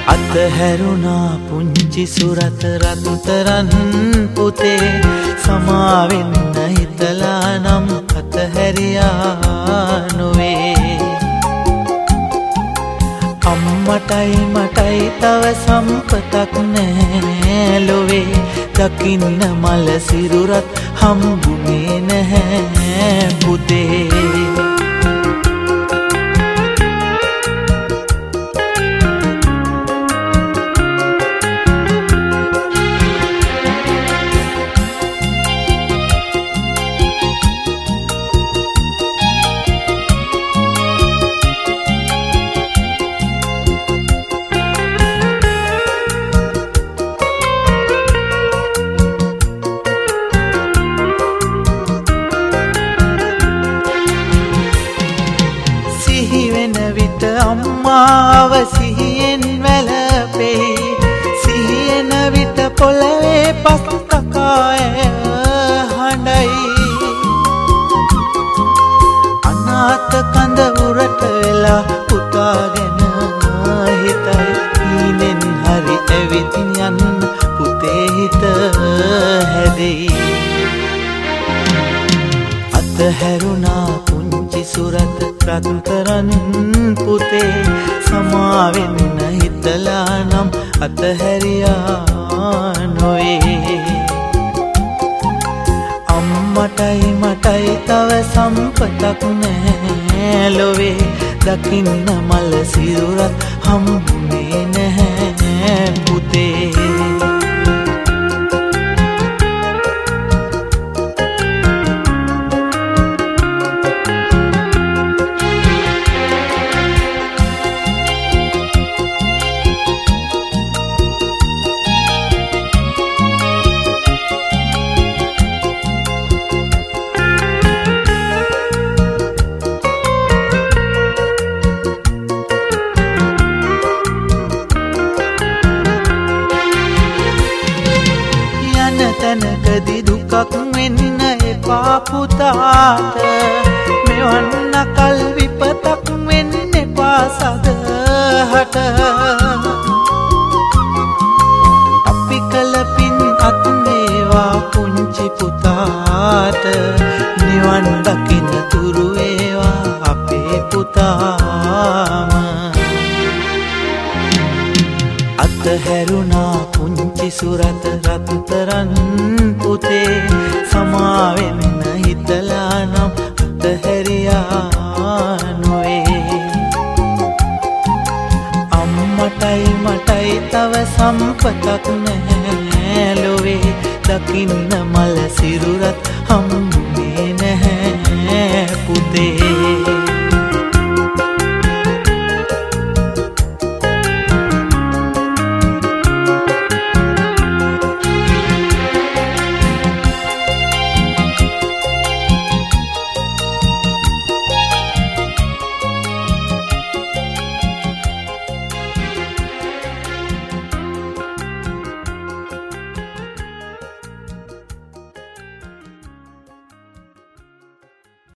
අතහැරුණා පුංචි සුරත රත්තරන් පුතේ සමාවෙන්න හිතලා නම් අතහැරියා නොවේ අම්මටයි මටයි තව සම්පතක් නැහැ ලොවේ දකින්න මල සිරුරත් හම්බුනේ නැහැ පුතේ අම්මාව සිහියෙන් වැළපෙයි සිහියන විට පොළවේ පස් කකාය හඬයි අනාථ කඳ උරට වෙලා පුතා ගැන හිතයි ඊනෙන් හරි ඇවිත් යන්න පුතේ හිත හැදෙයි අතහැරුණා පුංචි සුරත රත්තරන් පුතේ සමාවෙන්න හිතලා නම් අතහැරියා නොවේ අම්මටයි මටයි තව සම්පතක් නැහැ ලොවේ දකින්න මල සිරුරත් හම්බුනේ නැහැ පුතේ තැනකදී දුකක් වෙන්න එපා පුතාට මෙවන්න කල් විපතක් වෙන්න එපා සදහට අපි කල පින් අත් වේවා පුංචි පුතාට නිවන් දකින්න තුරු වේවා අපේ පුතාම අතහැරුණා පුංචි සුරත රත්තරන් පුතේ සමාවෙන්න හිතලා නම් අතහැරියා නොවේ අම්මටයි මටයි තව සම්පතක් නැහැ ලොවේ දකින්න මල සිරුරත් හම්බු